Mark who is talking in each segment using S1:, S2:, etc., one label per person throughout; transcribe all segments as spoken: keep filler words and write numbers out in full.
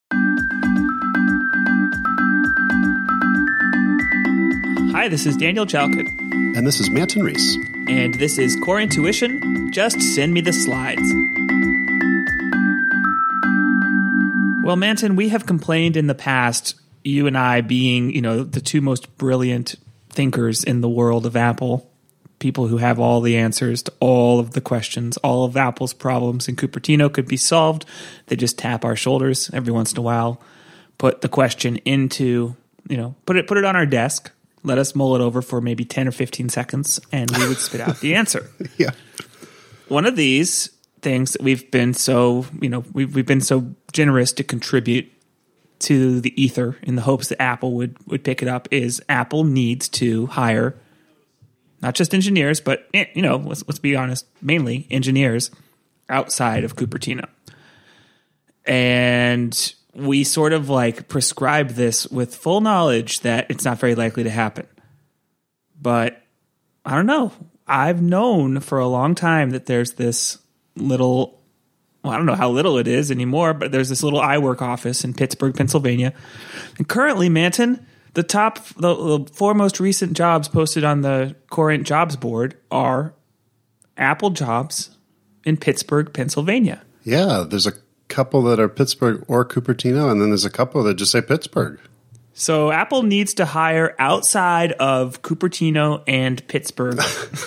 S1: Hi, this is Daniel Jalkut.
S2: And this is Manton Reese.
S1: And this is Core Intuition. Just send me the slides. Well, Manton, we have complained in the past, you and I being, you know, the two most brilliant thinkers in the world of Apple, people who have all the answers to all of the questions, all of Apple's problems in Cupertino could be solved. They just tap our shoulders every once in a while, put the question into, you know, put it put it on our desk. Let us mull it over for maybe ten or fifteen seconds, and we would spit out the answer.
S2: Yeah.
S1: One of these things that we've been so, you know, we've, we've been so generous to contribute to the ether in the hopes that Apple would, would pick it up is Apple needs to hire not just engineers, but, you know, let's, let's be honest, mainly engineers outside of Cupertino. And we sort of like prescribe this with full knowledge that it's not very likely to happen. But I don't know. I've known for a long time that there's this little, well, I don't know how little it is anymore, but there's this little iWork office in Pittsburgh, Pennsylvania. And currently, Manton, the top, the, the four most recent jobs posted on the Corient jobs board are Apple jobs in Pittsburgh, Pennsylvania.
S2: Yeah, there's a couple that are Pittsburgh or Cupertino, and then there's a couple that just say Pittsburgh.
S1: So Apple needs to hire outside of Cupertino and Pittsburgh.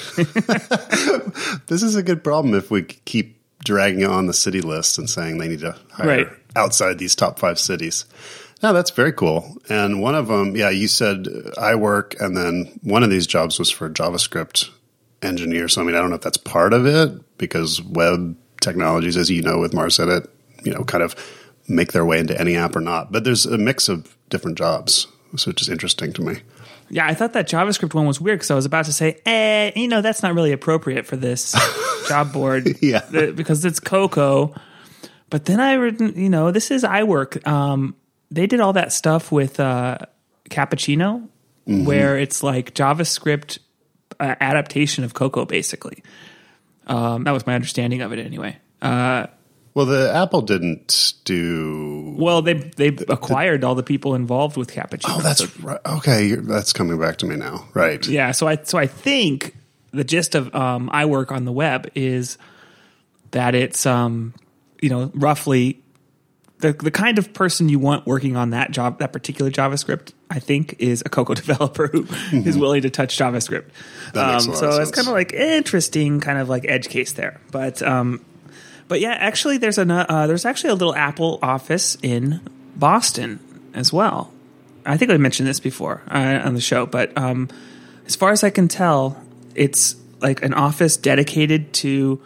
S2: This is a good problem if we keep dragging it on the city list and saying they need to hire
S1: Right.
S2: outside these top five cities. No, that's very cool. And one of them, yeah, you said iWork, and then one of these jobs was for a JavaScript engineer. So, I mean, I don't know if that's part of it, because web technologies, as you know, with MarsEdit, you know, kind of make their way into any app or not. But there's a mix of different jobs, so it's just interesting to me.
S1: Yeah, I thought that JavaScript one was weird because I was about to say, eh, you know, that's not really appropriate for this job board.
S2: Yeah.
S1: th- because it's Cocoa. But then I read, you know, this is iWork. Um, they did all that stuff with uh, Cappuccino, mm-hmm. where it's like JavaScript uh, adaptation of Cocoa, basically. Um, that was my understanding of it anyway. Uh,
S2: well, the Apple didn't do.
S1: Well, they they acquired the, all the people involved with Cappuccino.
S2: Oh, that's
S1: so,
S2: right. Okay, that's coming back to me now. Right.
S1: Yeah. So I so I think the gist of um, iWork on the web is that it's um, you know roughly the the kind of person you want working on that job, that particular JavaScript. I think is a Cocoa developer who mm-hmm. is willing to touch JavaScript.
S2: That makes
S1: um,
S2: a lot
S1: so
S2: of sense.
S1: It's kind of like interesting, kind of like edge case there, but. Um, But yeah, actually, there's a uh, there's actually a little Apple office in Boston as well. I think I mentioned this before uh, on the show, but um, as far as I can tell, it's like an office dedicated to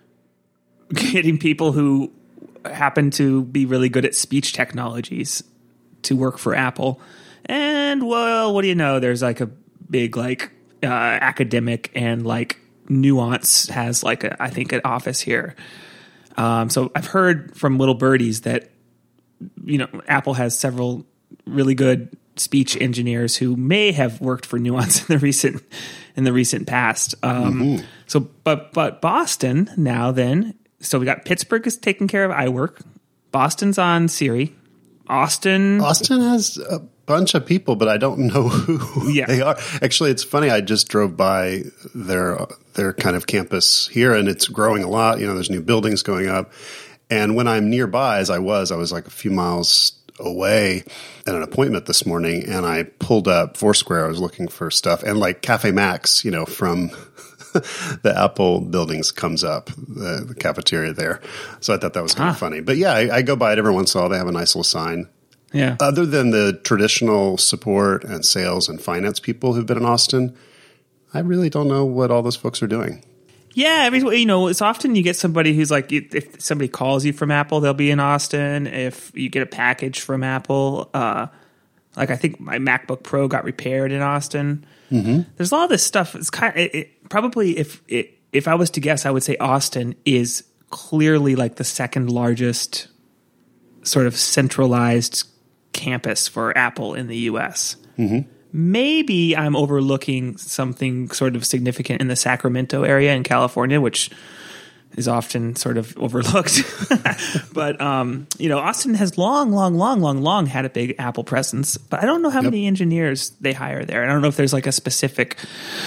S1: getting people who happen to be really good at speech technologies to work for Apple. And well, what do you know? There's like a big like uh, academic and like Nuance has like a, I think an office here. Um, so I've heard from little birdies that, you know, Apple has several really good speech engineers who may have worked for Nuance in the recent in the recent past. Um, mm-hmm. So, but but Boston now then. So we got Pittsburgh is taking care of iWork. Boston's on Siri. Austin.
S2: Austin has a bunch of people, but I don't know who
S1: yeah.
S2: they are. Actually, it's funny. I just drove by their their kind of campus here, and it's growing a lot. You know, there's new buildings going up. And when I'm nearby, as I was, I was like a few miles away at an appointment this morning, and I pulled up Foursquare. I was looking for stuff, and like Cafe Max, you know, from the Apple buildings comes up, the, the cafeteria there. So I thought that was kind
S1: ah.
S2: of funny. But yeah, I, I go by it every once in a while. They have a nice little sign.
S1: Yeah.
S2: Other than the traditional support and sales and finance people who've been in Austin, I really don't know what all those folks are doing.
S1: Yeah, every, you know, it's often you get somebody who's like, if somebody calls you from Apple, they'll be in Austin. If you get a package from Apple, uh, like I think my MacBook Pro got repaired in Austin. Mm-hmm. There's all this stuff. It's kind of, it, it, probably if it, if I was to guess, I would say Austin is clearly like the second largest sort of centralized campus for Apple in the U S. Mm-hmm. Maybe I'm overlooking something sort of significant in the Sacramento area in California, which is often sort of overlooked. But, um, you know, Austin has long, long, long, long, long had a big Apple presence, but I don't know how yep. many engineers they hire there. I don't know if there's like a specific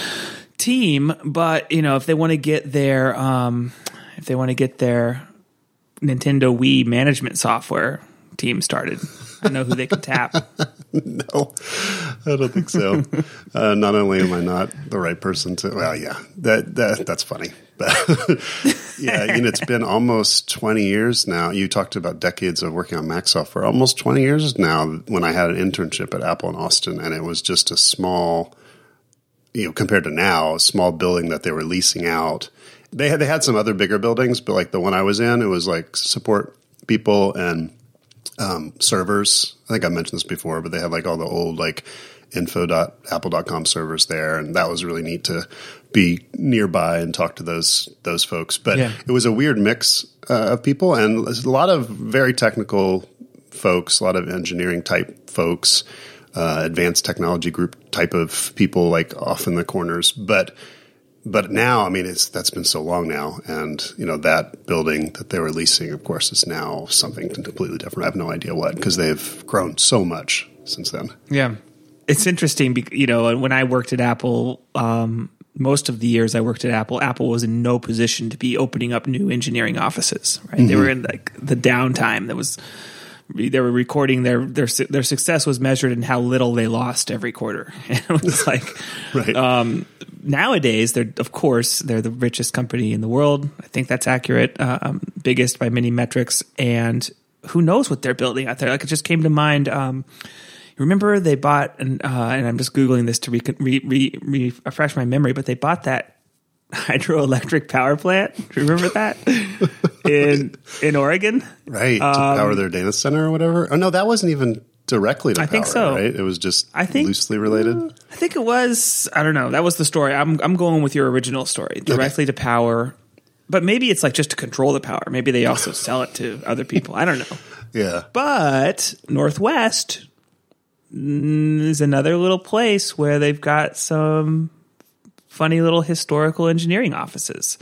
S1: team, but, you know, if they want to get their, um, if they want to get their Nintendo Wii management software team started, I know who they can tap.
S2: No, I don't think so. uh, not only am I not the right person to, well, yeah, that, that that's funny. But yeah, you know, it's been almost twenty years now. You talked about decades of working on Mac software. Almost twenty years now when I had an internship at Apple in Austin, and it was just a small, you know, compared to now, a small building that they were leasing out. They had, they had some other bigger buildings, but like the one I was in, it was like support people and Um, servers. I think I mentioned this before, but they had like all the old like info dot apple dot com servers there, and that was really neat to be nearby and talk to those those folks. But yeah. It was a weird mix uh, of people, and a lot of very technical folks, a lot of engineering type folks, uh, advanced technology group type of people, like off in the corners. But But now, I mean, it's that's been so long now, and you know that building that they were leasing, of course, is now something completely different. I have no idea what, because they've grown so much since then.
S1: Yeah, it's interesting. You know, when I worked at Apple, um, most of the years I worked at Apple, Apple was in no position to be opening up new engineering offices. Right, mm-hmm. They were in like the downtime that was. They were recording their their their success was measured in how little they lost every quarter. And it was like,
S2: right.
S1: um, nowadays they're of course they're the richest company in the world. I think that's accurate, um, biggest by many metrics. And who knows what they're building out there? Like it just came to mind. Um, remember they bought, and, uh, and I'm just googling this to re, re, re, re, refresh my memory, but they bought that hydroelectric power plant. Do you remember that in in Oregon?
S2: Right, to
S1: um,
S2: power their data center or whatever. Oh no, that wasn't even directly to
S1: I
S2: power.
S1: think so.
S2: Right? It was just
S1: I think,
S2: loosely related.
S1: I think it was. I don't know. That was the story. I'm I'm going with your original story, directly okay. to power. But maybe it's like just to control the power. Maybe they also sell it to other people. I don't know.
S2: Yeah.
S1: But Northwest is another little place where they've got some funny little historical engineering offices.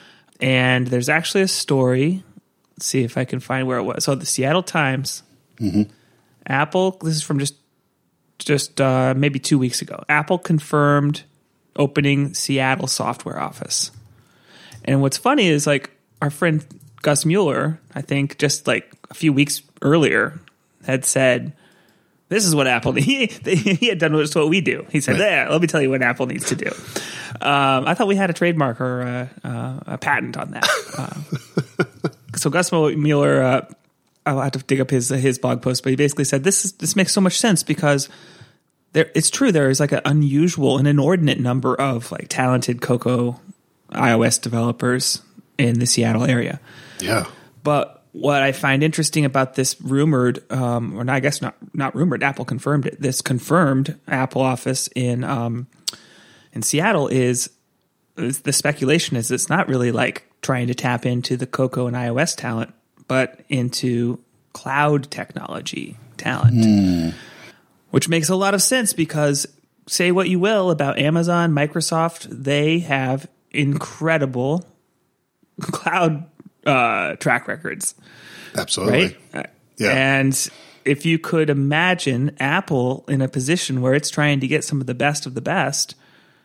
S1: And there's actually a story. Let's see if I can find where it was. So the Seattle Times,
S2: mm-hmm.
S1: Apple, this is from just just uh, maybe two weeks ago. Apple confirmed opening Seattle software office. And what's funny is like our friend Gus Mueller, I think just like a few weeks earlier, had said, this is what Apple needs. He, he had done just what we do. He said,
S2: right.
S1: yeah, let me tell you what Apple needs to do. Um, I thought we had a trademark or a, uh, a patent on that. Uh, so Gus Mueller, uh, I'll have to dig up his his blog post, but he basically said, this is, this makes so much sense because there, it's true. There is like an unusual, an inordinate number of like talented Cocoa iOS developers in the Seattle area.
S2: Yeah.
S1: But what I find interesting about this rumored, um, or not, I guess not not rumored, Apple confirmed it. This confirmed Apple office in um, in Seattle is, is the speculation is it's not really like trying to tap into the Cocoa and iOS talent, but into cloud technology talent,
S2: mm.
S1: which makes a lot of sense because say what you will about Amazon, Microsoft, they have incredible cloud uh, track records.
S2: Absolutely.
S1: Right?
S2: Yeah.
S1: And if you could imagine Apple in a position where it's trying to get some of the best of the best,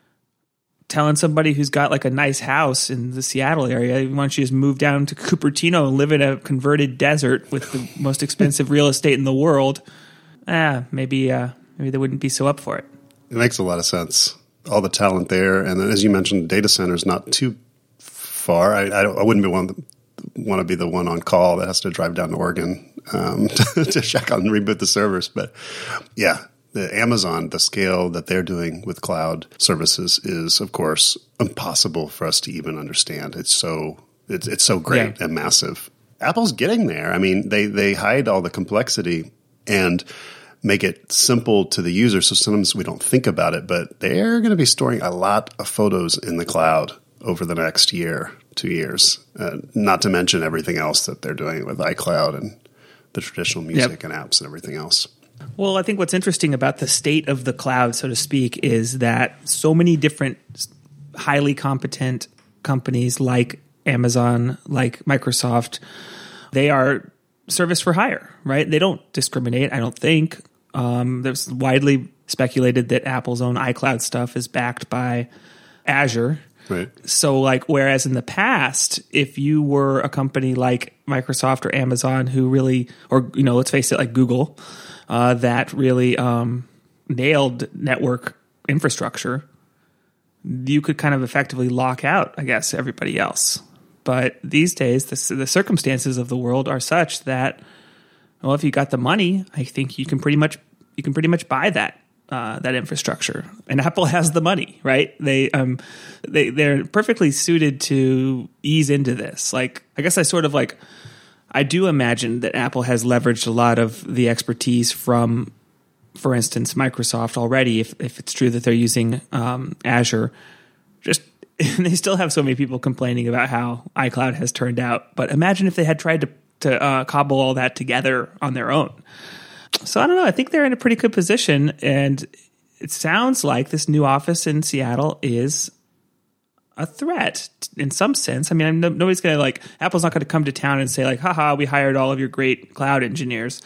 S1: telling somebody who's got like a nice house in the Seattle area, why don't you just move down to Cupertino and live in a converted desert with the most expensive real estate in the world? Ah, maybe, uh, maybe they wouldn't be so up for it.
S2: It makes a lot of sense. All the talent there, and then as you mentioned, data centers not too far. I, I, I wouldn't be one of the, want to be the one on call that has to drive down to Oregon um, to, to check out and reboot the servers. But yeah, the Amazon, the scale that they're doing with cloud services is, of course, impossible for us to even understand. It's so it's it's so great yeah. and massive. Apple's getting there. I mean, they they hide all the complexity and make it simple to the user, so sometimes we don't think about it, but they're going to be storing a lot of photos in the cloud over the next year, two years, uh, not to mention everything else that they're doing with iCloud and the traditional music yep. and apps and everything else.
S1: Well, I think what's interesting about the state of the cloud, so to speak, is that so many different highly competent companies like Amazon, like Microsoft, they are service for hire, right? They don't discriminate, I don't think. Um, there's widely speculated that Apple's own iCloud stuff is backed by Azure.
S2: Right.
S1: So, like, whereas in the past, if you were a company like Microsoft or Amazon who really, or, you know, let's face it, like Google, uh, that really um, nailed network infrastructure, you could kind of effectively lock out, I guess, everybody else. But these days, the, the circumstances of the world are such that, well, if you got the money, I think you can pretty much you can pretty much buy that uh, that infrastructure. And Apple has the money, right? They um they they're perfectly suited to ease into this. Like, I guess I sort of like I do imagine that Apple has leveraged a lot of the expertise from, for instance, Microsoft already. If if it's true that they're using um, Azure, just and they still have so many people complaining about how iCloud has turned out. But imagine if they had tried to to uh, cobble all that together on their own. So I don't know. I think they're in a pretty good position, and it sounds like this new office in Seattle is a threat in some sense. I mean, I'm no, nobody's going to like Apple's not going to come to town and say like, haha, we hired all of your great cloud engineers.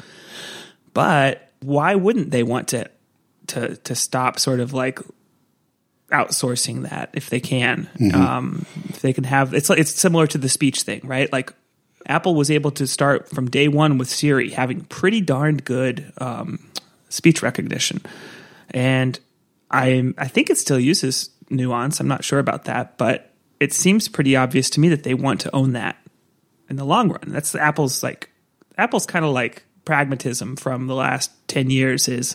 S1: But why wouldn't they want to to to stop sort of like outsourcing that if they can? Mm-hmm. Um, if they can have it's it's similar to the speech thing, right? Like, Apple was able to start from day one with Siri having pretty darned good um, speech recognition. And I I think it still uses Nuance. I'm not sure about that, but it seems pretty obvious to me that they want to own that in the long run. That's the Apple's like Apple's kind of like pragmatism from the last ten years is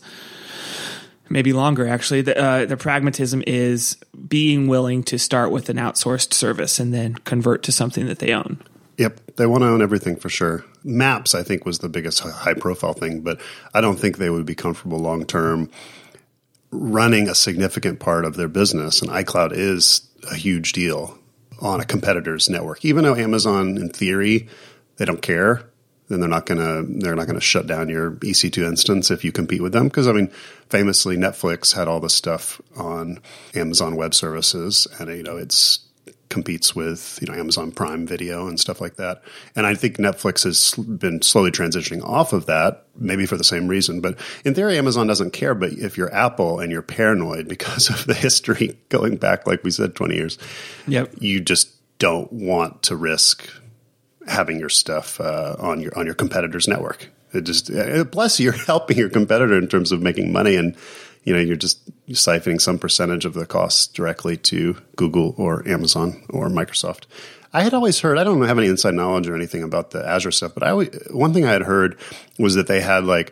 S1: maybe longer actually. The, uh, the pragmatism is being willing to start with an outsourced service and then convert to something that they own.
S2: Yep, they want to own everything for sure. Maps, I think, was the biggest high-profile thing, but I don't think they would be comfortable long-term running a significant part of their business, and iCloud is a huge deal on a competitor's network. Even though Amazon, in theory, they don't care, then they're not going to they're not going to shut down your E C two instance if you compete with them. Because I mean, famously, Netflix had all this stuff on Amazon Web Services, and you know it's. competes with, you know, Amazon Prime Video and stuff like that. And I think Netflix has been slowly transitioning off of that, maybe for the same reason. But in theory, Amazon doesn't care. But if you're Apple and you're paranoid because of the history going back, like we said, twenty years,
S1: yep.
S2: you just don't want to risk having your stuff uh, on your on your competitor's network. It just plus you're helping your competitor in terms of making money, and you know, you're just siphoning some percentage of the costs directly to Google or Amazon or Microsoft. I had always heard, I don't have any inside knowledge or anything about the Azure stuff, but I always, one thing I had heard was that they had like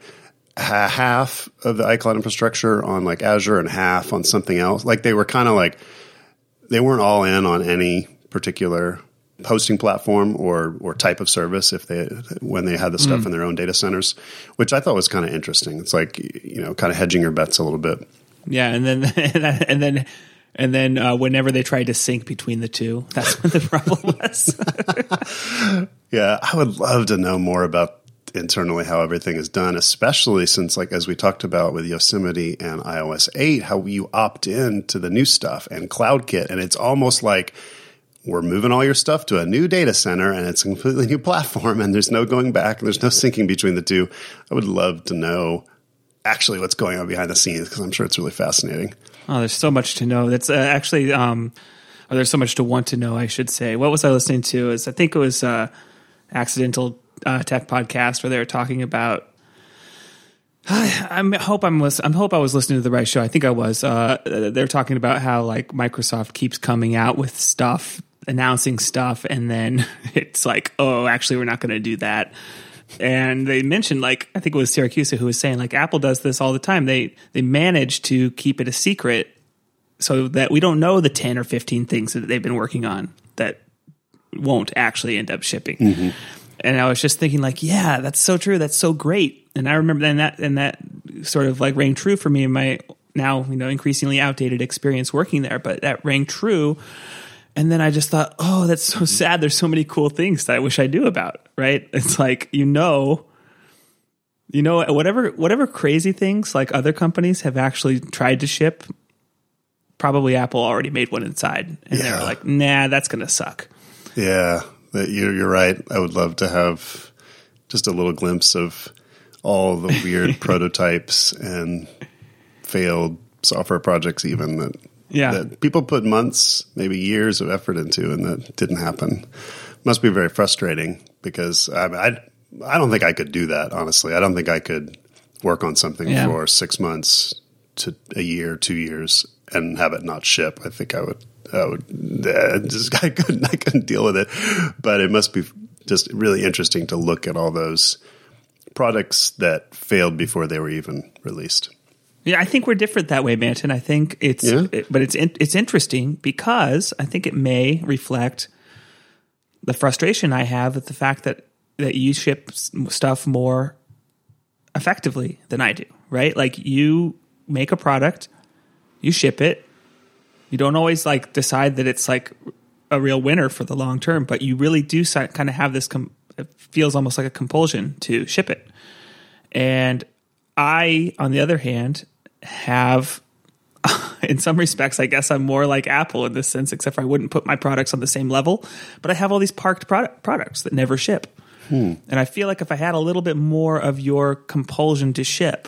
S2: half of the iCloud infrastructure on like Azure and half on something else. Like they were kind of like, they weren't all in on any particular hosting platform or or type of service if they when they had the stuff mm. in their own data centers, which I thought was kind of interesting. It's like, you know, kind of hedging your bets a little bit.
S1: Yeah, and then and then and then uh, whenever they tried to sync between the two, that's when the problem was.
S2: Yeah, I would love to know more about internally how everything is done, especially since, like as we talked about with Yosemite and i O S eight, how you opt in to the new stuff and CloudKit, and it's almost like we're moving all your stuff to a new data center and it's a completely new platform and there's no going back and there's no syncing between the two. I would love to know actually what's going on behind the scenes because I'm sure it's really fascinating.
S1: Oh, there's so much to know. That's uh, actually, um, or there's so much to want to know, I should say. What was I listening to? Is I think it was uh, Accidental uh, Tech Podcast where they were talking about I hope I'm I hope I was listening to the right show. I think I was. Uh, they're talking about how like Microsoft keeps coming out with stuff, announcing stuff, and then it's like, oh, actually, we're not going to do that. And they mentioned, like, I think it was Siracusa who was saying, like, Apple does this all the time. They they manage to keep it a secret so that we don't know the ten or fifteen things that they've been working on that won't actually end up shipping. Mm-hmm. And I was just thinking, like, yeah, that's so true. That's so great. And I remember then that and that sort of like rang true for me in my now, you know, increasingly outdated experience working there. But that rang true. And then I just thought, oh, that's so sad. There's so many cool things that I wish I knew about, right? It's like, you know, you know, whatever whatever crazy things like other companies have actually tried to ship, probably Apple already made one inside. And yeah. They were like, nah, that's going to suck.
S2: Yeah, that you're, you're right. I would love to have just a little glimpse of all the weird prototypes and failed software projects even that,
S1: yeah.
S2: that people put months, maybe years of effort into, and that didn't happen. Must be very frustrating because I, I, I don't think I could do that, honestly. I don't think I could work on something yeah. for six months to a year, two years, and have it not ship. I think I would, I would, uh, just, I couldn't, I couldn't deal with it. But it must be just really interesting to look at all those products that failed before they were even released.
S1: Yeah, I think we're different that way, Manton. I think it's,
S2: yeah.
S1: it, but it's in, it's interesting because I think it may reflect the frustration I have with the fact that that you ship stuff more effectively than I do. Right? Like you make a product, you ship it. You don't always like decide that it's like a real winner for the long term, but you really do kind of have this. Com- it feels almost like a compulsion to ship it, and I, on the other hand, have, in some respects, I guess I'm more like Apple in this sense, except for I wouldn't put my products on the same level, but I have all these parked product, products that never ship. Hmm. And I feel like if I had a little bit more of your compulsion to ship,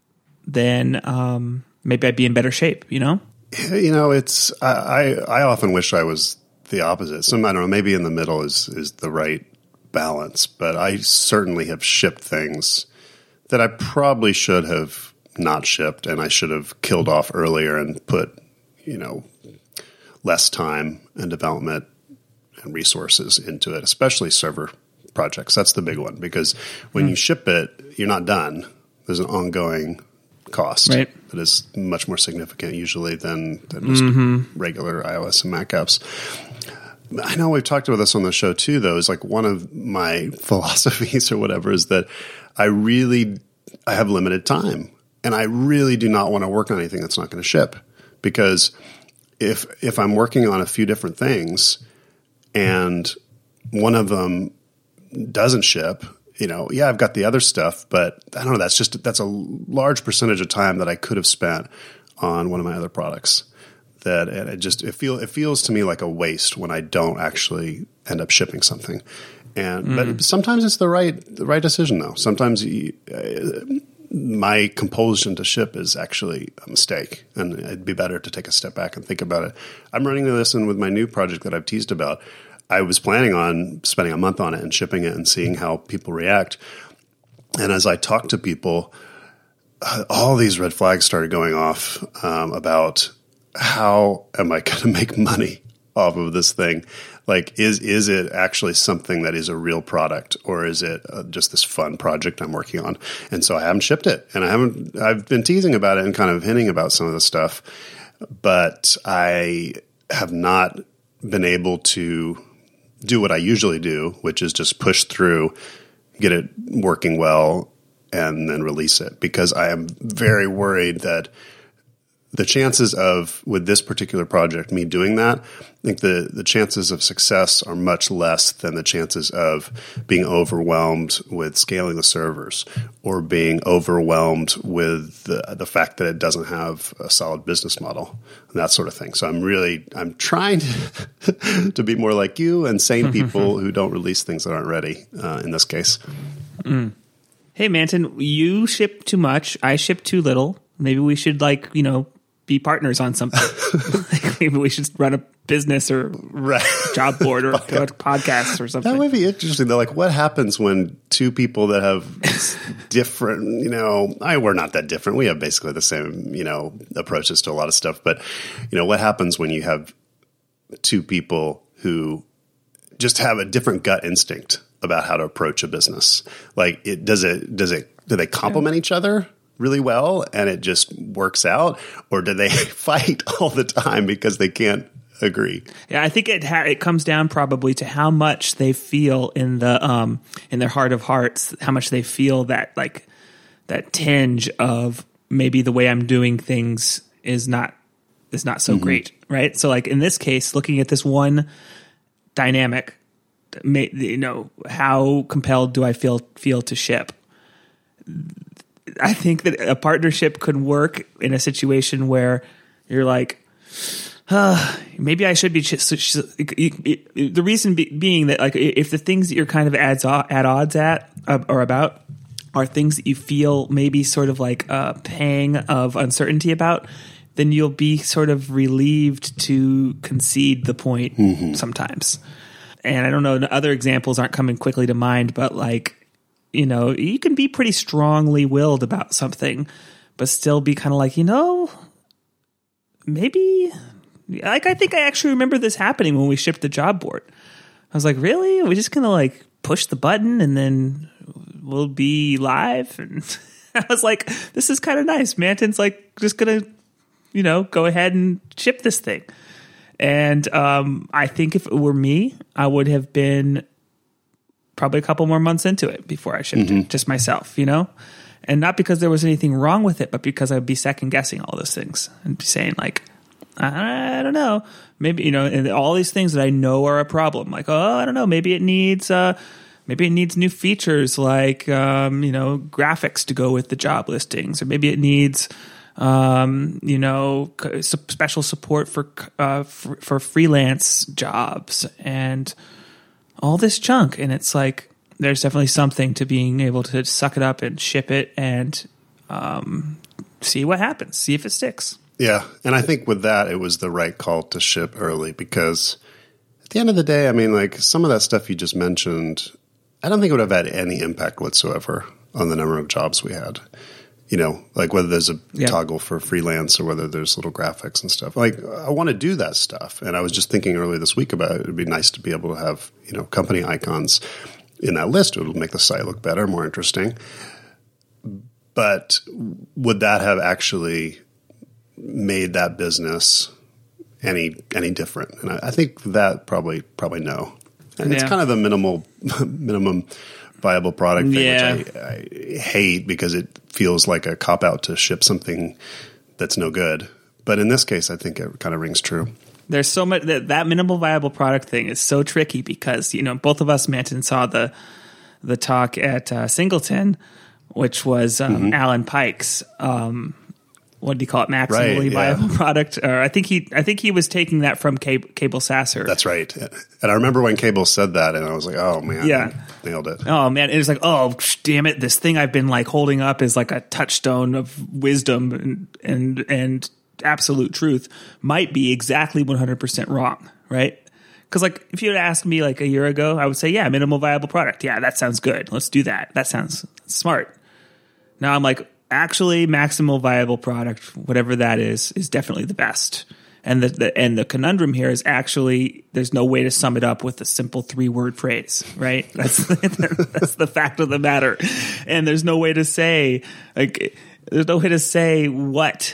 S1: then um, maybe I'd be in better shape, you know?
S2: You know, it's, I, I, I often wish I was the opposite. Some, I don't know, maybe in the middle is, is the right balance, but I certainly have shipped things that I probably should have not shipped, and I should have killed off earlier and put, you know, less time and development and resources into it, especially server projects. That's the big one, because when mm. you ship it, you're not done. There's an ongoing cost
S1: right.
S2: that is much more significant usually than, than just
S1: mm-hmm.
S2: regular iOS and Mac apps. I know we've talked about this on the show too, though, is like one of my philosophies or whatever is that I really, I have limited time. And I really do not want to work on anything that's not going to ship, because if if I'm working on a few different things and one of them doesn't ship, you know, yeah, I've got the other stuff, but I don't know. That's just that's a large percentage of time that I could have spent on one of my other products. That and it just it feel it feels to me like a waste when I don't actually end up shipping something. And mm. but sometimes it's the right the right decision though. Sometimes you, uh, my compulsion to ship is actually a mistake, and it'd be better to take a step back and think about it. I'm running this in with my new project that I've teased about. I was planning on spending a month on it and shipping it and seeing how people react. And as I talked to people, uh, all these red flags started going off um, about how am I going to make money off of this thing? Like, is is it actually something that is a real product, or is it uh, just this fun project I'm working on? And so I haven't shipped it, and I haven't. I've been teasing about it and kind of hinting about some of the stuff, but I have not been able to do what I usually do, which is just push through, get it working well, and then release it, because I am very worried that the chances of, with this particular project, me doing that, I think the, the chances of success are much less than the chances of being overwhelmed with scaling the servers, or being overwhelmed with the, the fact that it doesn't have a solid business model and that sort of thing. So I'm really, I'm trying to, to be more like you and sane people who don't release things that aren't ready uh, in this case.
S1: Mm. Hey, Manton, you ship too much. I ship too little. Maybe we should, like, you know, be partners on something. Like maybe we should run a business or
S2: right.
S1: job board or okay. a podcast or something.
S2: That would be interesting though. Like, what happens when two people that have different, you know, I, we're not that different. We have basically the same, you know, approaches to a lot of stuff. But, you know, what happens when you have two people who just have a different gut instinct about how to approach a business? Like, it does it, does it, do they complement yeah. each other really well and it just works out, or do they fight all the time because they can't agree?
S1: Yeah, I think it ha- it comes down probably to how much they feel in the um in their heart of hearts, how much they feel that like that tinge of maybe the way I'm doing things is not is not so mm-hmm. great, right? So like in this case, looking at this one dynamic, you know, how compelled do I feel feel to ship? I think that a partnership could work in a situation where you're like, uh, maybe I should be. Ch- the reason be- being that, like, if the things that you're kind of at, at odds at uh, or about are things that you feel maybe sort of like a pang of uncertainty about, then you'll be sort of relieved to concede the point mm-hmm. sometimes. And I don't know, other examples aren't coming quickly to mind, but like, you know, you can be pretty strongly willed about something, but still be kind of like, you know, maybe, like, I think I actually remember this happening when we shipped the job board. I was like, really? Are we just going to like push the button and then we'll be live? And I was like, this is kind of nice. Manton's like just going to, you know, go ahead and ship this thing. And um, I think if it were me, I would have been probably a couple more months into it before I shipped mm-hmm. it, just myself, you know? And not because there was anything wrong with it, but because I'd be second guessing all those things and be saying like, I don't know, maybe, you know, and all these things that I know are a problem. Like, oh, I don't know, maybe it needs, uh, maybe it needs new features like, um, you know, graphics to go with the job listings, or maybe it needs, um, you know, special support for, uh, for, for freelance jobs and all this junk. And it's like, there's definitely something to being able to suck it up and ship it and, um, see what happens, see if it sticks.
S2: Yeah. And I think with that, it was the right call to ship early, because at the end of the day, I mean, like some of that stuff you just mentioned, I don't think it would have had any impact whatsoever on the number of jobs we had. You know, like whether there's a yeah. toggle for freelance or whether there's little graphics and stuff. Like I want to do that stuff. And I was just thinking earlier this week about it. It'd be nice to be able to have, you know, company icons in that list. It would make the site look better, more interesting. But would that have actually made that business any any different? And I, I think that probably probably no. And yeah. it's kind of the minimal minimum viable product thing, yeah. which I, I hate because it feels like a cop out to ship something that's no good. But in this case, I think it kind of rings true.
S1: There's so much that that minimal viable product thing is so tricky because, you know, both of us, Manton, saw the the talk at uh, Singleton, which was um, mm-hmm. Alan Pike's. Um, what do you call it? Maximally right, viable yeah. product. Or I think he, I think he was taking that from Cable, Cable Sasser.
S2: That's right. And I remember when Cable said that, and I was like, "Oh man,
S1: yeah,
S2: nailed it."
S1: Oh man, it was like, "Oh damn it, this thing I've been like holding up is like a touchstone of wisdom and and and absolute truth might be exactly one hundred percent wrong, right?" Because like if you had asked me like a year ago, I would say, "Yeah, minimal viable product. Yeah, that sounds good. Let's do that. That sounds smart." Now I'm like, actually, maximal viable product, whatever that is, is definitely the best. And the, the and the conundrum here is actually there's no way to sum it up with a simple three word phrase, right? That's that's the fact of the matter. And there's no way to say like there's no way to say what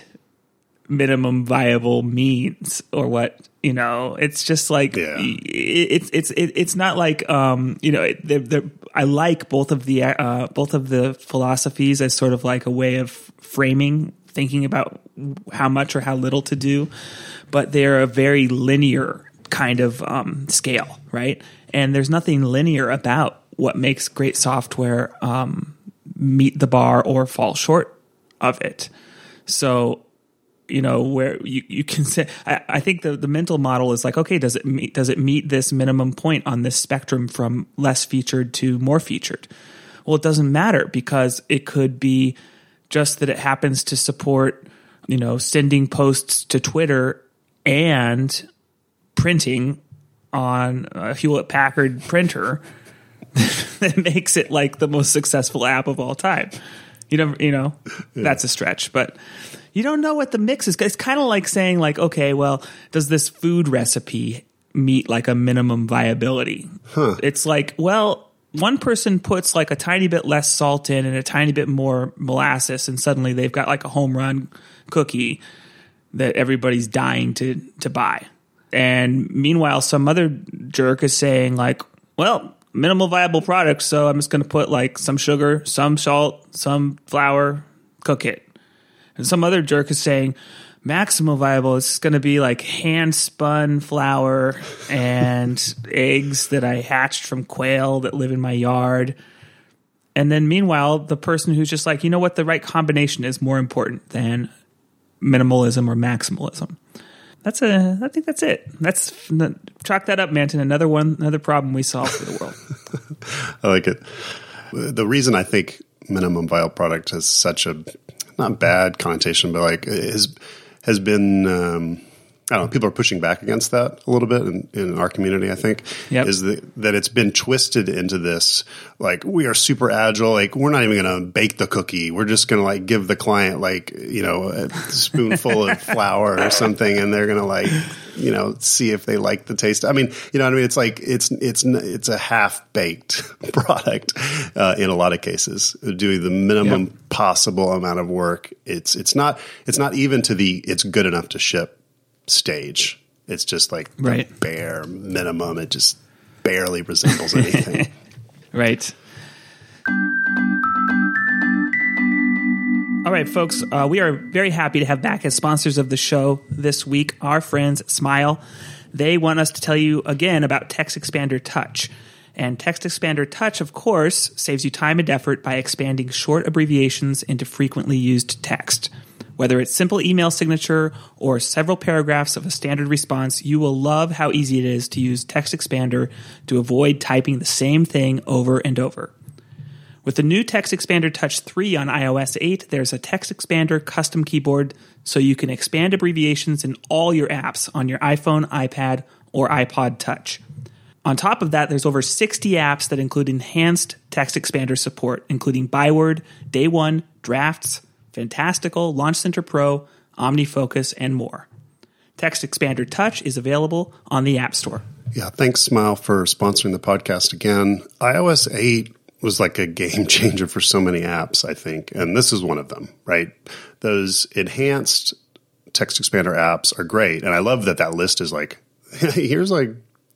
S1: minimum viable means or what, you know. It's just like yeah. it, it's it's it, it's not like um you know they're, they're, I like both of the uh, both of the philosophies as sort of like a way of framing, thinking about how much or how little to do, but they're a very linear kind of um, scale, right? And there's nothing linear about what makes great software um, meet the bar or fall short of it. So, you know, where you, you can say, I, I think the, the mental model is like, okay, does it meet, does it meet this minimum point on this spectrum from less featured to more featured? Well, it doesn't matter because it could be just that it happens to support, you know, sending posts to Twitter and printing on a Hewlett Packard printer that makes it like the most successful app of all time. You know, you know, yeah. That's a stretch, but you don't know what the mix is. It's kind of like saying like, okay, well, does this food recipe meet like a minimum viability? Huh. It's like, well, one person puts like a tiny bit less salt in and a tiny bit more molasses, and suddenly they've got like a home run cookie that everybody's dying to to buy. And meanwhile, some other jerk is saying like, well, minimal viable product, so I'm just going to put like some sugar, some salt, some flour, cook it. And some other jerk is saying maximal viable, it's going to be like hand spun flour and eggs that I hatched from quail that live in my yard. And then meanwhile, the person who's just like, you know what, the right combination is more important than minimalism or maximalism. that's a. I think that's it. That's chalk that up, Manton. Another one, another problem we solved for the world.
S2: I like it. The reason I think minimum viable product has such a not bad connotation, but like has has been. Um, I don't know, people are pushing back against that a little bit in, in our community, I think, yep. is the, that it's been twisted into this, like, we are super agile, like, we're not even going to bake the cookie. We're just going to, like, give the client, like, you know, a spoonful of flour or something, and they're going to, like, you know, see if they like the taste. I mean, you know what I mean? It's like, it's it's it's a half-baked product uh, in a lot of cases, doing the minimum yep. possible amount of work. It's It's not It's not even to the it's good enough to ship stage. It's just like the
S1: right.
S2: bare minimum. It just barely resembles anything.
S1: Right. All right, folks, uh, we are very happy to have back as sponsors of the show this week our friends at Smile. They want us to tell you again about Text Expander Touch. And Text Expander Touch, of course, saves you time and effort by expanding short abbreviations into frequently used text. Whether it's simple email signature or several paragraphs of a standard response, you will love how easy it is to use Text Expander to avoid typing the same thing over and over. With the new Text Expander Touch three on i O S eight, there's a Text Expander custom keyboard so you can expand abbreviations in all your apps on your iPhone, iPad, or iPod Touch. On top of that, there's over sixty apps that include enhanced Text Expander support, including Byword, Day One, Drafts, Fantastical, Launch Center Pro, OmniFocus, and more. Text Expander Touch is available on the App Store.
S2: Yeah, thanks, Smile, for sponsoring the podcast again. i O S eight was like a game changer for so many apps, I think, and this is one of them, right? Those enhanced Text Expander apps are great, and I love that that list is like, here's like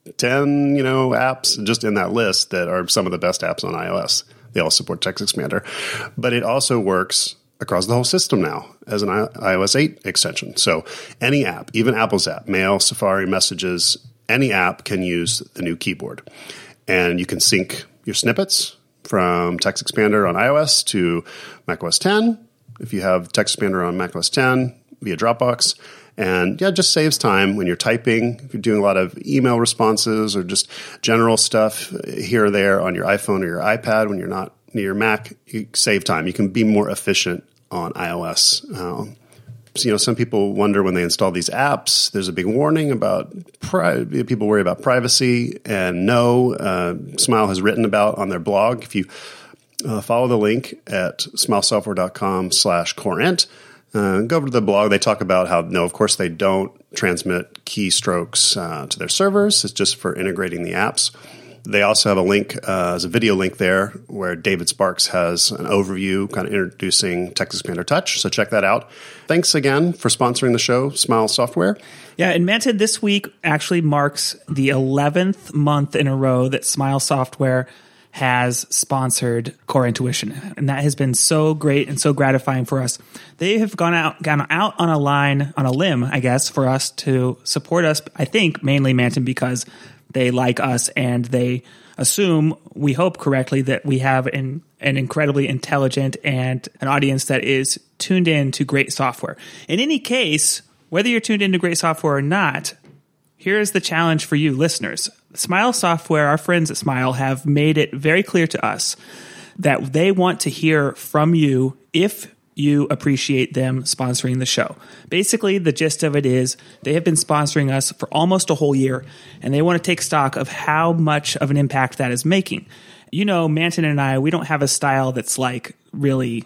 S2: ten, you know, apps just in that list that are some of the best apps on iOS. They all support Text Expander, but it also works across the whole system now as an i O S eight extension. So any app, even Apple's app, Mail, Safari, Messages, any app can use the new keyboard. And you can sync your snippets from Text Expander on iOS to macOS ten. If you have Text Expander on macOS ten via Dropbox. And yeah, it just saves time when you're typing, if you're doing a lot of email responses or just general stuff here or there on your iPhone or your iPad when you're not near your Mac, you save time. You can be more efficient on iOS. Um, so, you know, some people wonder when they install these apps, there's a big warning about pri- people worry about privacy. And no, uh, Smile has written about on their blog. If you uh, follow the link at smilesoftware.com slash corent, uh, go over to the blog. They talk about how, no, of course they don't transmit keystrokes uh, to their servers. It's just for integrating the apps. They also have a link, uh, as a video link there, where David Sparks has an overview kind of introducing Text Expander Touch. So check that out. Thanks again for sponsoring the show, Smile Software.
S1: Yeah, and Manton, this week actually marks the eleventh month in a row that Smile Software has sponsored Core Intuition, and that has been so great and so gratifying for us. They have gone out, gone out on a line, on a limb, I guess, for us to support us. I think mainly, Manton, because they like us and they assume, we hope correctly, that we have an, an incredibly intelligent and an audience that is tuned in to great software. In any case, whether you're tuned into great software or not, here's the challenge for you listeners. Smile Software, our friends at Smile, have made it very clear to us that they want to hear from you if you appreciate them sponsoring the show. Basically, the gist of it is they have been sponsoring us for almost a whole year, and they want to take stock of how much of an impact that is making. You know, Manton and I, we don't have a style that's like really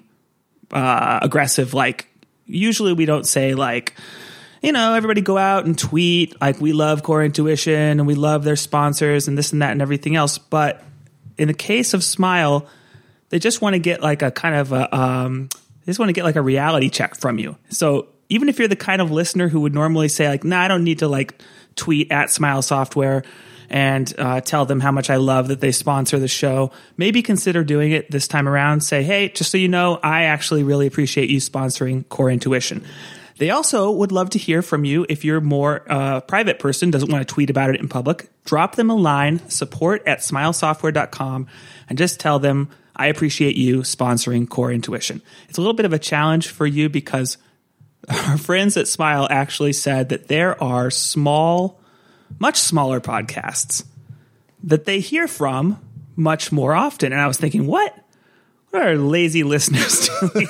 S1: uh, aggressive. Like, usually we don't say like, you know, everybody go out and tweet like we love Core Intuition and we love their sponsors and this and that and everything else. But in the case of Smile, they just want to get like a kind of a um, they just want to get like a reality check from you. So even if you're the kind of listener who would normally say like, nah, I don't need to like tweet at Smile Software and uh, tell them how much I love that they sponsor the show, maybe consider doing it this time around. Say, hey, just so you know, I actually really appreciate you sponsoring Core Intuition. They also would love to hear from you if you're more uh, private person, doesn't want to tweet about it in public. Drop them a line, support at smilesoftware dot com, and just tell them, I appreciate you sponsoring Core Intuition. It's a little bit of a challenge for you because our friends at Smile actually said that there are small, much smaller podcasts that they hear from much more often. And I was thinking, what? What are lazy listeners doing?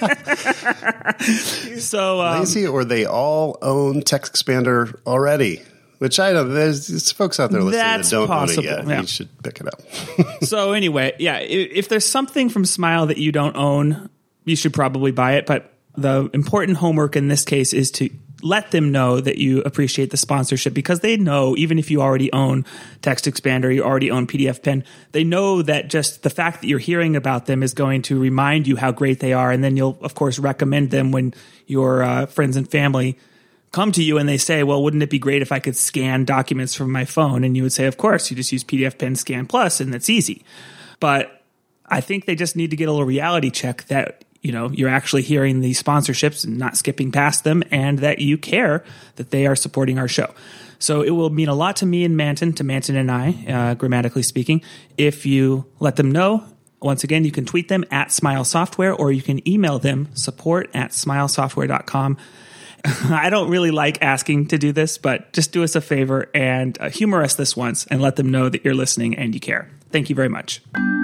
S1: so um,
S2: lazy, or they all own TextExpander already? Which I don't. There's, there's folks out there listening that don't
S1: possible,
S2: own it yet.
S1: Yeah.
S2: You should pick it up.
S1: So anyway, yeah, if, if there's something from Smile that you don't own, you should probably buy it. But the important homework in this case is to let them know that you appreciate the sponsorship, because they know, even if you already own TextExpander, you already own P D F Pen, they know that just the fact that you're hearing about them is going to remind you how great they are. And then you'll, of course, recommend them when your uh, friends and family come to you and they say, well, wouldn't it be great if I could scan documents from my phone? And you would say, of course, you just use P D F Pen Scan Plus, and it's easy. But I think they just need to get a little reality check that, you know, you're actually hearing these sponsorships and not skipping past them, and that you care that they are supporting our show. So it will mean a lot to me and Manton, to Manton and I, uh, grammatically speaking, if you let them know. Once again, you can tweet them at Smile Software, or you can email them support at smilesoftware dot com. I don't really like asking to do this, but just do us a favor and uh, humor us this once and let them know that you're listening and you care. Thank you very much.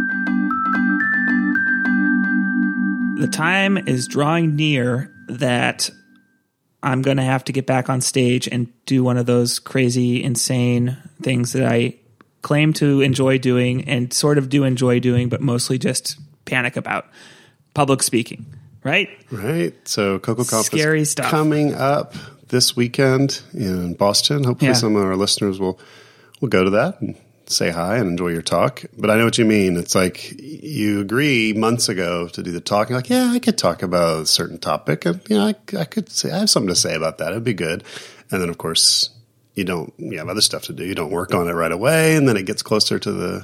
S1: The time is drawing near that I'm going to have to get back on stage and do one of those crazy, insane things that I claim to enjoy doing and sort of do enjoy doing, but mostly just panic about. Public speaking, right?
S2: Right. So CocoaConf
S1: Scary
S2: is
S1: stuff.
S2: coming up this weekend in Boston. Hopefully
S1: Yeah.
S2: some of our listeners will, will go to that and say hi and enjoy your talk. But I know what you mean. It's like you agree months ago to do the talk. You're like, yeah, I could talk about a certain topic. And, you know, I, I could say, I have something to say about that. It'd be good. And then, of course, you don't, you have other stuff to do. You don't work on it right away. And then it gets closer to the,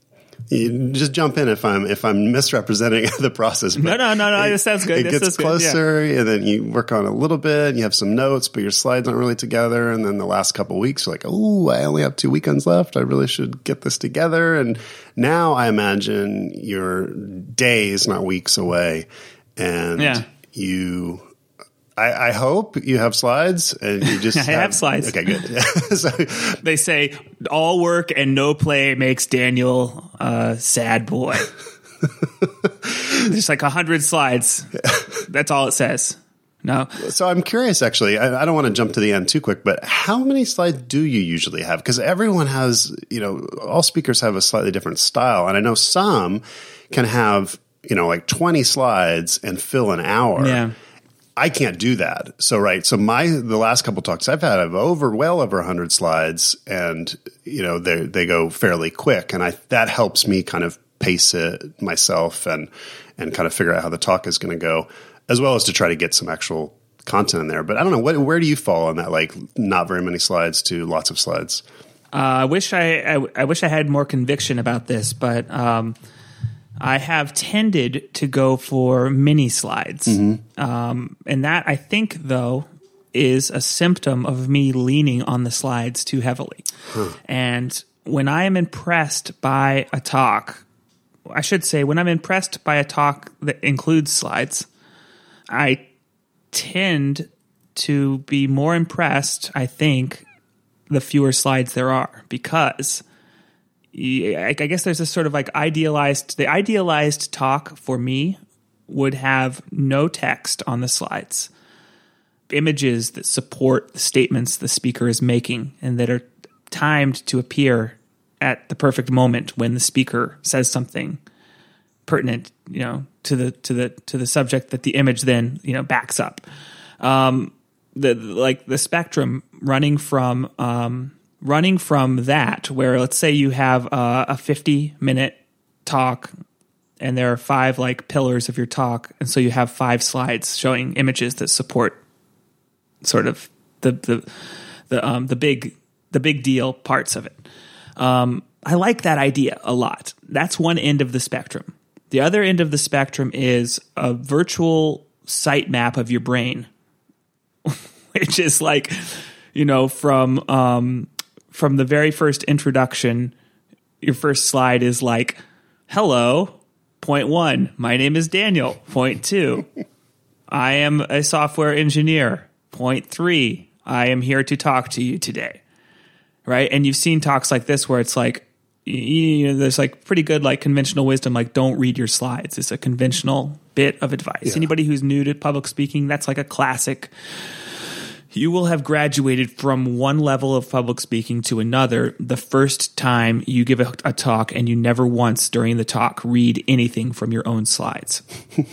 S2: you just jump in if I'm, if I'm misrepresenting the process.
S1: No, no, no, no.
S2: It,
S1: this sounds good.
S2: It
S1: this
S2: gets
S1: good,
S2: closer,
S1: yeah.
S2: and then you work on it a little bit, and you have some notes, but your slides aren't really together. And then the last couple of weeks, you're like, oh, I only have two weekends left. I really should get this together. And now I imagine you're days, not weeks away. And
S1: yeah.
S2: you, I, I hope you have slides and you just
S1: I have, have slides.
S2: Okay, good. So,
S1: they say all work and no play makes Daniel a sad boy. There's like a hundred slides. That's all it says. No.
S2: So I'm curious, actually. I, I don't want to jump to the end too quick, but how many slides do you usually have? Because everyone has, you know, all speakers have a slightly different style. And I know some can have, you know, like twenty slides and fill an hour.
S1: Yeah.
S2: I can't do that. So, right. So my, the last couple talks I've had have over, well over a hundred slides, and, you know, they, they go fairly quick. And I, that helps me kind of pace it myself and, and kind of figure out how the talk is going to go, as well as to try to get some actual content in there. But I don't know, what, where do you fall on that? Like not very many slides to lots of slides?
S1: Uh, I wish I, I, I wish I had more conviction about this, but, um, I have tended to go for mini slides. Mm-hmm. Um, and that, I think, though, is a symptom of me leaning on the slides too heavily. Huh. And when I am impressed by a talk, I should say, when I'm impressed by a talk that includes slides, I tend to be more impressed, I think, the fewer slides there are, because I guess there's this sort of like idealized, the idealized talk for me would have no text on the slides, images that support the statements the speaker is making and that are timed to appear at the perfect moment when the speaker says something pertinent, you know, to the, to the, to the subject that the image then, you know, backs up. Um, the, like the spectrum running from, um, running from that, where let's say you have a, a fifty minute talk and there are five like pillars of your talk. And so you have five slides showing images that support sort of the, the, the, um, the big, the big deal parts of it. Um, I like that idea a lot. That's one end of the spectrum. The other end of the spectrum is a virtual sitemap of your brain, which is like, you know, from, um, from the very first introduction, your first slide is like, hello, point one, my name is Daniel, point two, I am a software engineer. Point three, I am here to talk to you today. Right? And you've seen talks like this where it's like, you know, there's like pretty good like conventional wisdom, like don't read your slides. It's a conventional bit of advice. Yeah. Anybody who's new to public speaking, that's like a classic. You will have graduated from one level of public speaking to another the first time you give a, a talk, and you never once during the talk read anything from your own slides.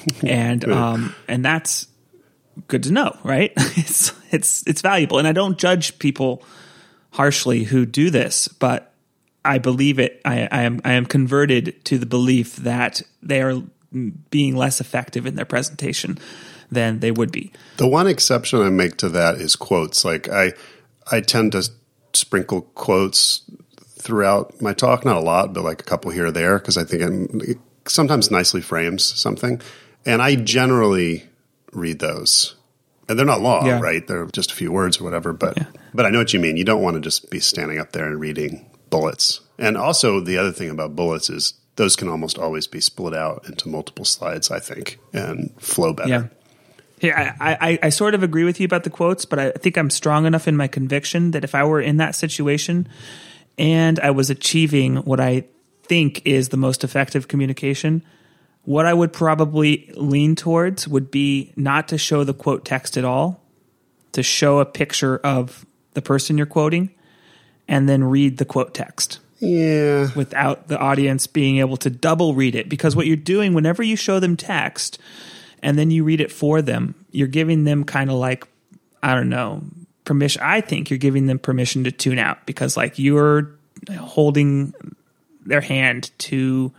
S1: and um, and that's good to know, right? it's it's it's valuable, and I don't judge people harshly who do this, but I believe it. I, I am I am converted to the belief that they are being less effective in their presentation than they would be.
S2: The one exception I make to that is quotes. Like I, I tend to sprinkle quotes throughout my talk, not a lot, but like a couple here or there, because I think it sometimes nicely frames something. And I generally read those. And they're not long, yeah. right? They're just a few words or whatever. But yeah. but I know what you mean. You don't want to just be standing up there and reading bullets. And also the other thing about bullets is those can almost always be split out into multiple slides, I think, and flow better.
S1: Yeah. Yeah, I, I, I sort of agree with you about the quotes, but I think I'm strong enough in my conviction that if I were in that situation and I was achieving what I think is the most effective communication, what I would probably lean towards would be not to show the quote text at all, to show a picture of the person you're quoting, and then read the quote text.
S2: Yeah.
S1: Without the audience being able to double read it. Because what you're doing whenever you show them text and then you read it for them, you're giving them kind of like, I don't know, permission. I think you're giving them permission to tune out because like you're holding their hand too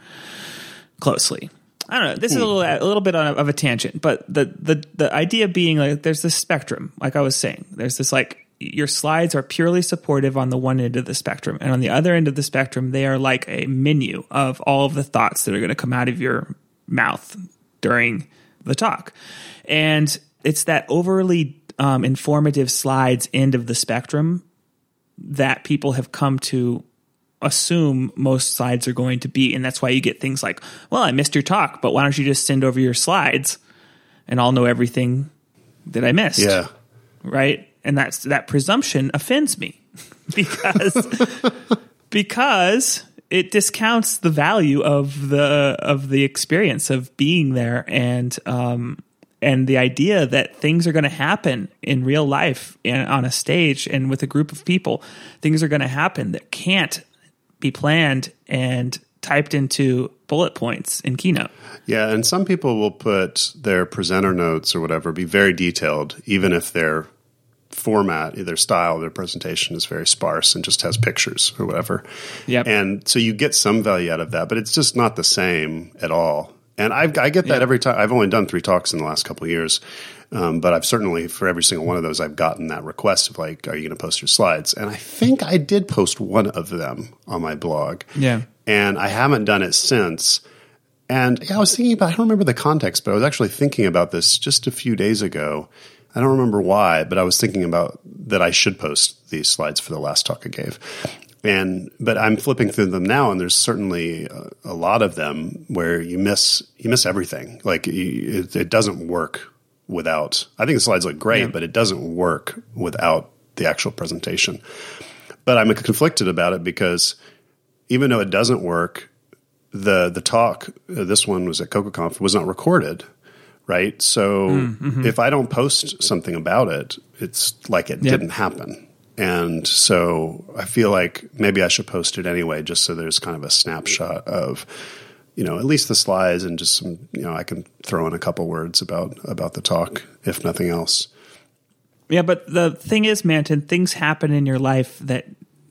S1: closely. I don't know. This is a little, a little bit on a, of a tangent, but the, the, the idea being like there's this spectrum, like I was saying, there's this like your slides are purely supportive on the one end of the spectrum. And on the other end of the spectrum, they are like a menu of all of the thoughts that are going to come out of your mouth during the talk. And it's that overly um, informative slides end of the spectrum that people have come to assume most slides are going to be. And that's why you get things like, well, I missed your talk, but why don't you just send over your slides and I'll know everything that I missed.
S2: Yeah.
S1: Right. And that's that presumption offends me because because it discounts the value of the of the experience of being there and um and the idea that things are going to happen in real life and on a stage and with a group of people. Things are going to happen that can't be planned and typed into bullet points in Keynote.
S2: Yeah, and some people will put their presenter notes or whatever, be very detailed, even if their format, their style, their presentation is very sparse and just has pictures or whatever.
S1: Yep.
S2: And so you get some value out of that, but it's just not the same at all. And I've, I get that yep. every time. I've only done three talks in the last couple of years, um, but I've certainly, for every single one of those, I've gotten that request of like, are you going to post your slides? And I think I did post one of them on my blog.
S1: Yeah.
S2: And I haven't done it since. And yeah, I was thinking about, I don't remember the context, but I was actually thinking about this just a few days ago. I don't remember why, but I was thinking about that I should post these slides for the last talk I gave. And but I'm flipping through them now, and there's certainly a, a lot of them where you miss you miss everything. Like you, it, it doesn't work without. I think the slides look great, yeah. but it doesn't work without the actual presentation. But I'm conflicted about it because even though it doesn't work, the the talk, uh, this one was at CocoaConf, was not recorded. Right. So mm-hmm. if I don't post something about it, it's like it yep. didn't happen. And so I feel like maybe I should post it anyway, just so there's kind of a snapshot of, you know, at least the slides and just some, you know, I can throw in a couple words about, about the talk, if nothing else.
S1: Yeah. But the thing is, Manton, things happen in your life that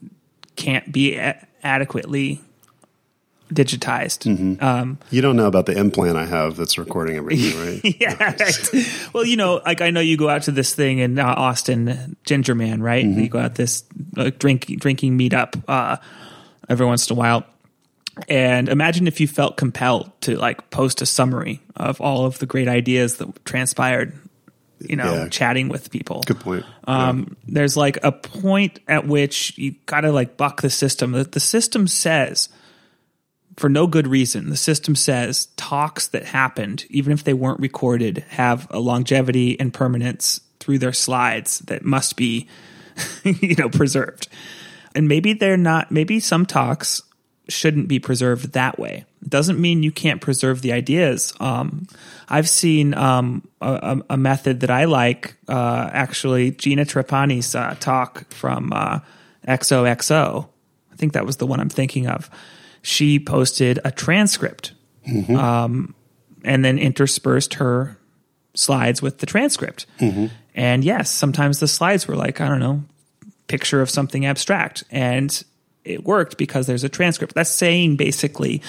S1: can't be a- adequately digitized.
S2: Mm-hmm. Um, you don't know about the implant I have that's recording everything, right?
S1: yeah. Right. Well, you know, like I know you go out to this thing in uh, Austin, Ginger Man, right? Mm-hmm. You go out this uh, drink, drinking meetup uh, every once in a while. And imagine if you felt compelled to like post a summary of all of the great ideas that transpired, you know, yeah. chatting with people.
S2: Good point.
S1: Um, yeah. There's like a point at which you gotta like buck the system. The, the system says, for no good reason. The system says talks that happened, even if they weren't recorded, have a longevity and permanence through their slides that must be, you know, preserved. And maybe they're not, maybe some talks shouldn't be preserved that way. It doesn't mean you can't preserve the ideas. Um, I've seen um, a, a method that I like, uh, actually, Gina Trapani's uh, talk from uh, X O X O. I think that was the one I'm thinking of. She posted a transcript mm-hmm. um, and then interspersed her slides with the transcript. Mm-hmm. And yes, sometimes the slides were like, I don't know, picture of something abstract. And it worked because there's a transcript. That's saying basically,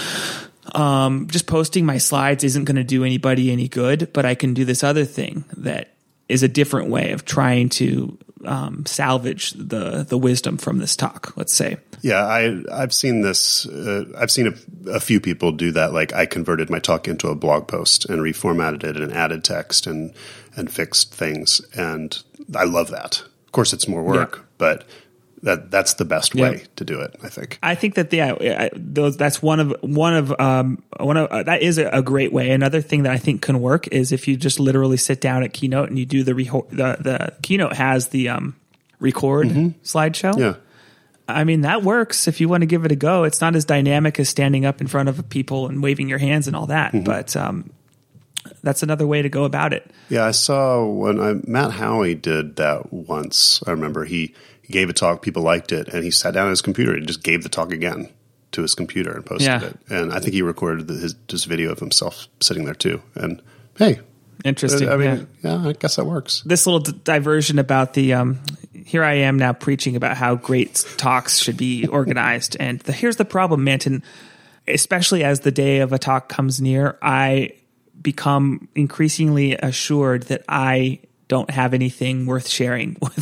S1: um, just posting my slides isn't going to do anybody any good, but I can do this other thing that is a different way of trying to um, salvage the the wisdom from this talk, let's say.
S2: Yeah, I, I've seen this. Uh, I've seen a, a few people do that. Like I converted my talk into a blog post and reformatted it and added text and, and fixed things. And I love that. Of course, it's more work, yeah. but that that's the best way yeah. to do it, I think.
S1: I think that yeah, those that's one of one of um one of uh, that is a, a great way. Another thing that I think can work is if you just literally sit down at Keynote and you do the reho- the the Keynote has the um record mm-hmm. slideshow.
S2: Yeah.
S1: I mean, that works if you want to give it a go. It's not as dynamic as standing up in front of people and waving your hands and all that, mm-hmm. but um that's another way to go about it.
S2: Yeah, I saw when I, Matt Howey did that once. I remember he, he gave a talk, people liked it, and he sat down at his computer and just gave the talk again to his computer and posted
S1: yeah.
S2: it. And I think he recorded the, his this video of himself sitting there too. And hey,
S1: interesting.
S2: I mean,
S1: yeah.
S2: yeah, I guess that works.
S1: This little d- diversion about the um, here I am now preaching about how great talks should be organized, and the, here's the problem, Manton. Especially as the day of a talk comes near, I become increasingly assured that I don't have anything worth sharing with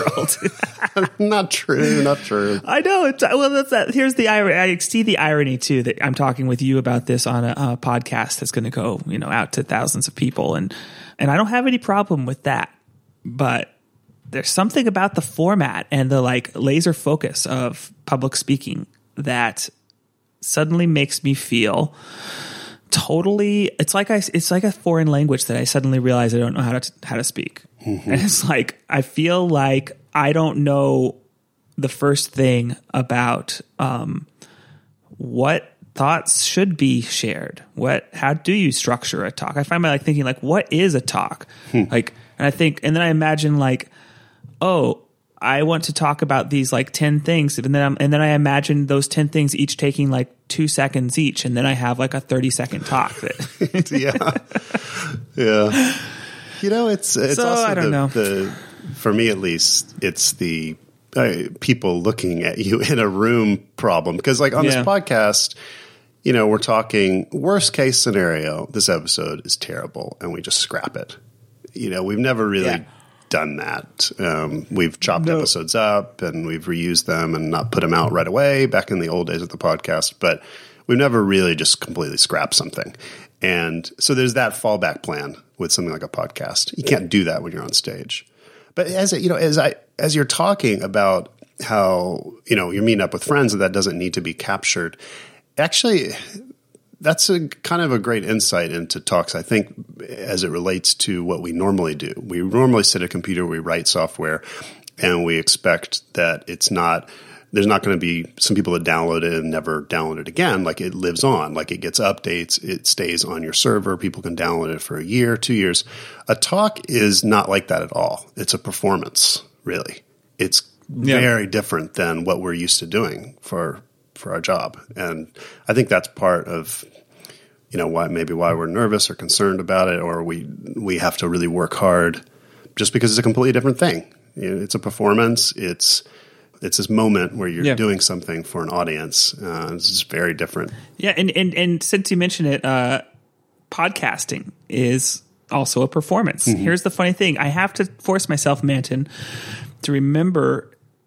S1: the world.
S2: Not true. Not true.
S1: I know. It's, well, that's that. Here's the irony. I see the irony too that I'm talking with you about this on a, a podcast that's going to go, you know, out to thousands of people, and and I don't have any problem with that. But there's something about the format and the like laser focus of public speaking that suddenly makes me feel totally, it's like I, it's like a foreign language that I suddenly realize I don't know how to how to speak, mm-hmm. and it's like I feel like I don't know the first thing about um, what thoughts should be shared. What, how do you structure a talk? I find myself like thinking like, what is a talk? Hmm. Like, and I think, and then I imagine like, oh, I want to talk about these like ten things, and then I'm, and then I imagine those ten things each taking like two seconds each, and then I have like a thirty second talk. That
S2: yeah, yeah. You know, it's it's
S1: so,
S2: also
S1: I don't
S2: the,
S1: know.
S2: the for me at least, it's the uh, people looking at you in a room problem, because like on
S1: yeah.
S2: this podcast, you know, we're talking worst case scenario. This episode is terrible, and we just scrap it. You know, we've never really. Yeah. done that. Um, we've chopped no. episodes up and we've reused them and not put them out right away back in the old days of the podcast, but we've never really just completely scrapped something. And so there's that fallback plan with something like a podcast. You can't do that when you're on stage. But as you know, as I as you're talking about how, you know, you're meeting up with friends and that doesn't need to be captured, actually that's a kind of a great insight into talks, I think, as it relates to what we normally do. We normally sit at a computer, we write software, and we expect that it's not – there's not going to be some people that download it and never download it again. Like it lives on. Like it gets updates. It stays on your server. People can download it for a year, two years. A talk is not like that at all. It's a performance, really. It's yeah. very different than what we're used to doing for for our job. And I think that's part of – you know, why maybe why we're nervous or concerned about it, or we we have to really work hard just because it's a completely different thing. You know, it's a performance. It's it's this moment where you're yeah. doing something for an audience. Uh, it's just very different.
S1: Yeah, and, and, and since you mentioned it, uh, podcasting is also a performance. Mm-hmm. Here's the funny thing. I have to force myself, Manton, to remember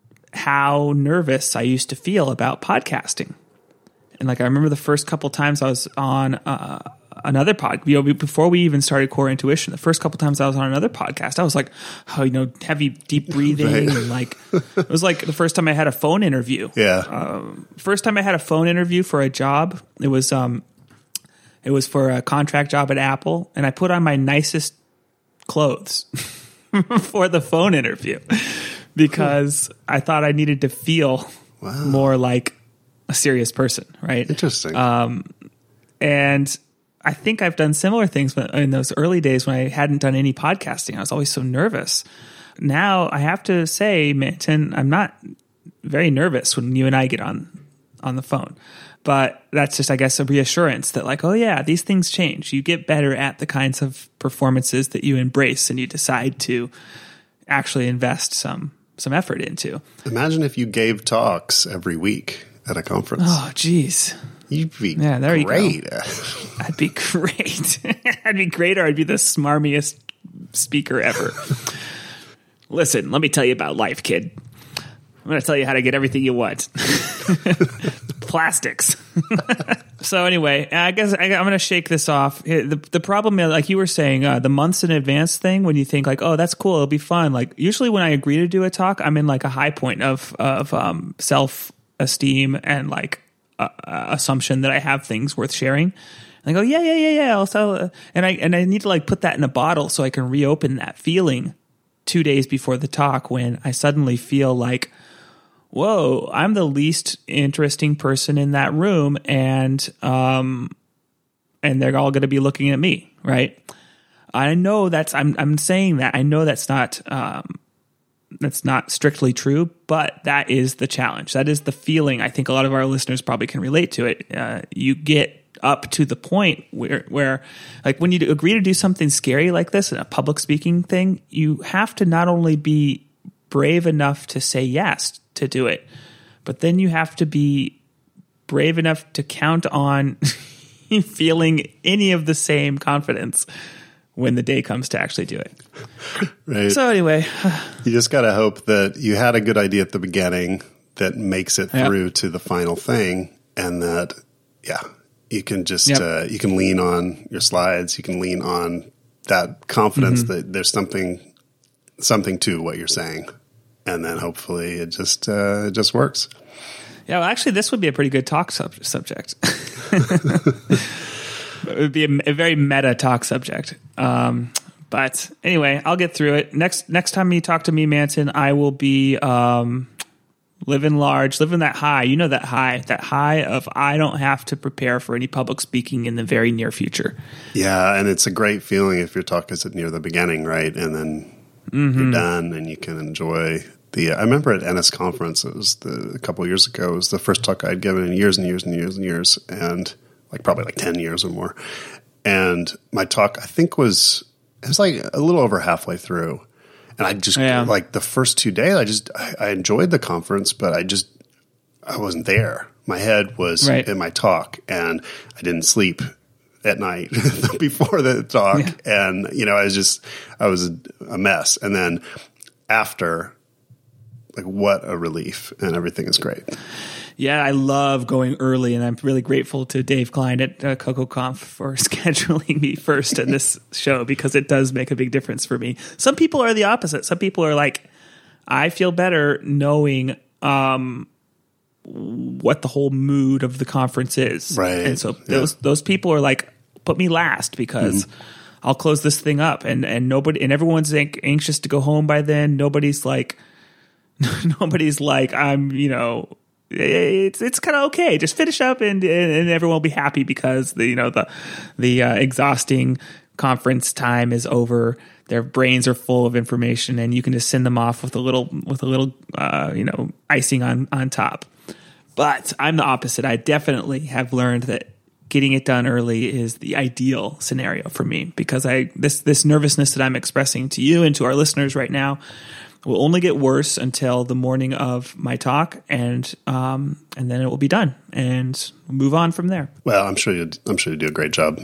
S1: how nervous I used to feel about podcasting. And like I remember the first couple times I was on uh, another pod, you know, before we even started Core Intuition, the first couple times I was on another podcast, I was like, oh, you know, heavy, deep breathing. Right. And like, it was like the first time I had a phone interview.
S2: Yeah.
S1: Um, first time I had a phone interview for a job, it was, um, it was for a contract job at Apple. And I put on my nicest clothes for the phone interview because I thought I needed to feel wow. more like a serious person. Right.
S2: Interesting.
S1: Um, And I think I've done similar things in those early days when I hadn't done any podcasting. I was always so nervous. Now I have to say, Manton, I'm not very nervous when you and I get on on the phone. But that's just, I guess, a reassurance that like, oh yeah, these things change. You get better at the kinds of performances that you embrace and you decide to actually invest some some effort into.
S2: Imagine if you gave talks every week at a conference.
S1: Oh, geez.
S2: You'd be
S1: yeah, there
S2: great.
S1: You go. I'd be great. I'd be great, or I'd be the smarmiest speaker ever. Listen, let me tell you about life, kid. I'm going to tell you how to get everything you want. Plastics. So anyway, I guess I, I'm going to shake this off. The, the problem, like you were saying, uh, the months in advance thing, when you think like, oh, that's cool, it'll be fun. Like usually when I agree to do a talk, I'm in like a high point of of um, self-esteem and like, Uh, uh, assumption that I have things worth sharing. And I go, yeah, yeah, yeah, yeah. I'll sell it. And I and I need to like put that in a bottle so I can reopen that feeling two days before the talk when I suddenly feel like, whoa, I'm the least interesting person in that room, and um, and they're all going to be looking at me, right? I know that's I'm I'm saying that I know that's not. Um, That's not strictly true, but that is the challenge. That is the feeling. I think a lot of our listeners probably can relate to it. Uh, you get up to the point where, where, like, when you agree to do something scary like this, a public speaking thing, you have to not only be brave enough to say yes to do it, but then you have to be brave enough to count on feeling any of the same confidence when the day comes to actually do it.
S2: Right.
S1: So anyway,
S2: you just got to hope that you had a good idea at the beginning that makes it through yep. to the final thing, and that, yeah, you can just, yep. uh, you can lean on your slides. You can lean on that confidence mm-hmm. that there's something, something to what you're saying. And then hopefully it just, uh, it just works.
S1: Yeah. Well, actually this would be a pretty good talk sub- subject. It would be a, a very meta talk subject. Um, but anyway, I'll get through it. Next next time you talk to me, Manton, I will be um, living large, living that high. You know that high, that high of I don't have to prepare for any public speaking in the very near future.
S2: Yeah, and it's a great feeling if your talk is near the beginning, right? And then mm-hmm. you're done and you can enjoy the. I remember at Ennis Conference, it was the, a couple of years ago, it was the first talk I'd given in years and years and years and years, and like probably like ten years or more. And my talk, I think was, it was like a little over halfway through. And I just, yeah. like the first two days, I just, I, I enjoyed the conference, but I just, I wasn't there. My head was right. in my talk, and I didn't sleep at night before the talk. Yeah. And, you know, I was just, I was a mess. And then after, like, what a relief, and everything is great.
S1: Yeah, I love going early, and I'm really grateful to Dave Klein at uh, CocoConf for scheduling me first in this show, because it does make a big difference for me. Some people are the opposite. Some people are like, I feel better knowing um, what the whole mood of the conference is.
S2: Right.
S1: And so yeah. those those people are like, put me last, because mm-hmm. I'll close this thing up, and, and nobody and everyone's anxious to go home by then. Nobody's like, nobody's like, I'm, you know, it's it's kind of okay. Just finish up, and and everyone will be happy, because the you know the the uh, exhausting conference time is over. Their brains are full of information, and you can just send them off with a little with a little uh, you know icing on on top. But I'm the opposite. I definitely have learned that getting it done early is the ideal scenario for me, because I this this nervousness that I'm expressing to you and to our listeners right now will only get worse until the morning of my talk, and um, and then it will be done, and move on from there.
S2: Well, I'm sure you I'm sure you do a great job.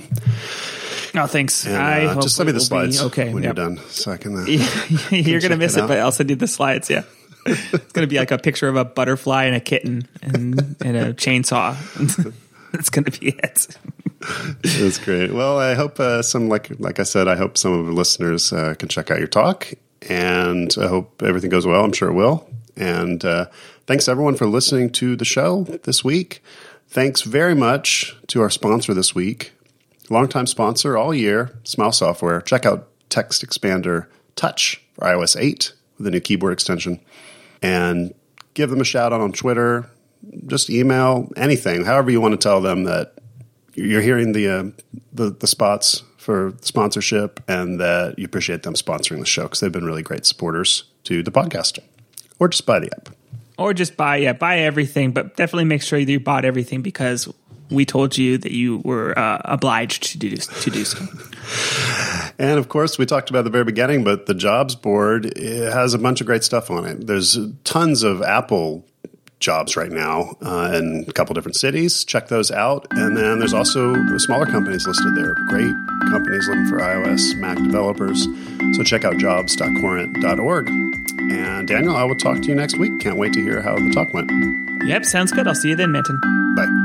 S1: No, thanks.
S2: And, uh,
S1: I hope
S2: just send me the slides
S1: okay,
S2: when
S1: yep.
S2: you're done, so I can. Uh,
S1: you're gonna miss it, it but I'll send you the slides. Yeah, it's gonna be like a picture of a butterfly and a kitten and and a chainsaw. That's gonna be it.
S2: That's great. Well, I hope uh, some, like like I said, I hope some of the listeners uh, can check out your talk, and I hope everything goes well. I'm sure it will. And uh, thanks everyone for listening to the show this week. Thanks very much to our sponsor this week, longtime sponsor all year, Smile Software. Check out Text Expander Touch for i O S eight with a new keyboard extension, and give them a shout out on Twitter. Just email, anything, however you want to tell them that you're hearing the uh, the, the spots for sponsorship and that you appreciate them sponsoring the show, because they've been really great supporters to the podcast. Or just buy the app.
S1: Or just buy, yeah, buy everything, but definitely make sure that you bought everything, because we told you that you were uh, obliged to do to do so.
S2: And of course, we talked about at the very beginning, but the jobs board, it has a bunch of great stuff on it. There's tons of Apple jobs right now uh, in a couple different cities. Check those out. And then there's also the smaller companies listed there. Great companies looking for iOS, Mac developers. So check out jobs dot corient dot org. And Daniel, I will talk to you next week. Can't wait to hear how the talk went.
S1: Yep, sounds good. I'll see you then, Minton.
S2: Bye.